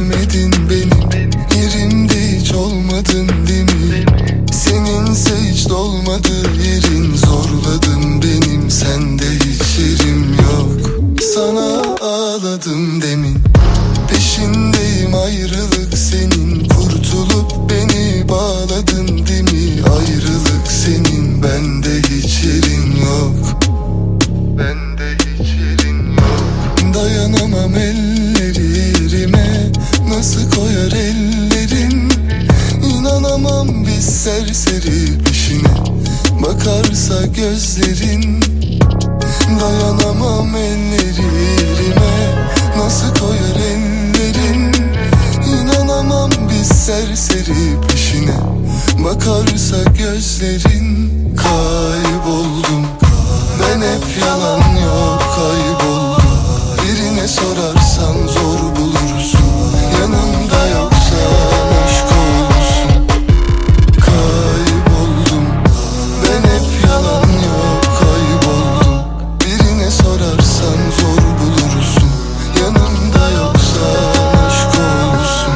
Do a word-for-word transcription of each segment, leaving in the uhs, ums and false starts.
sevmedin benim yerimde hiç olmadın değil mi? Seninse hiç dolmadı yerin, zorladım benim sende hiç yerim yok. Sana ağladım demin, peşindeyim ayrılık senin, kurtulup beni bağladın değil mi? Ayrılık senin, bende hiç yerin yok, bende hiç yerin yok. Dayanamam elleri yerime, nasıl koyar ellerin? İnanamam biz serseri peşine, bakarsa gözlerin. Dayanamam elleri yerime, nasıl koyar ellerin? İnanamam biz serseri peşine, bakarsa gözlerin. Kayboldum ben hep, yalan yok, kayboldum. Birine sorarsan zor bulursun, yanımda yoksan aşk olsun. Kayboldum ben hep, yalan yok, kayboldum. Birine sorarsan zor bulursun, yanımda yoksan aşk olsun.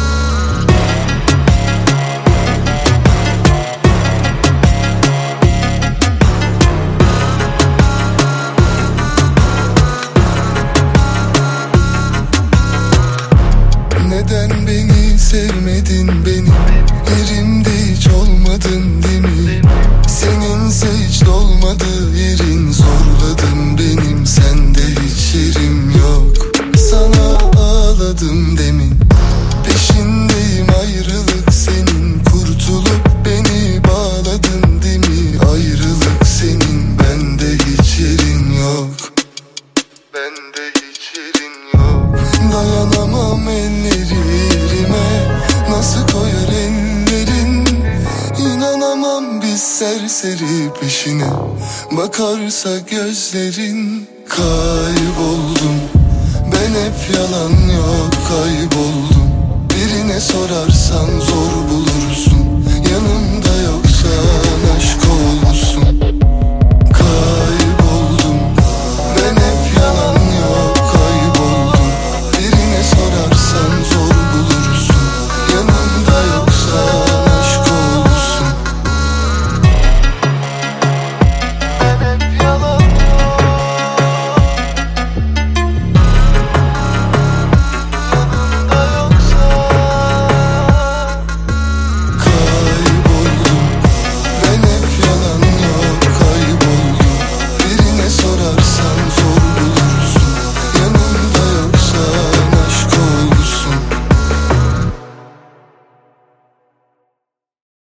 Neden beni sevmedin benim yerimde hiç olmadın değil mi? Seninse hiç dolmadı yerin, zorladım benim sende hiç yerim yok. Sana ağladım demin, peşindeyim ayrılık senin, kurtulup beni bağladın değil mi? Ayrılık senin, bende hiç yerin yok, bende hiç yerin yok. Dayanamam elleri yerime, nasıl koyar ellerin? İnanamam biz serseri peşine, bakarsa gözlerin. Kayboldum ben hep, yalan yok, kayboldum.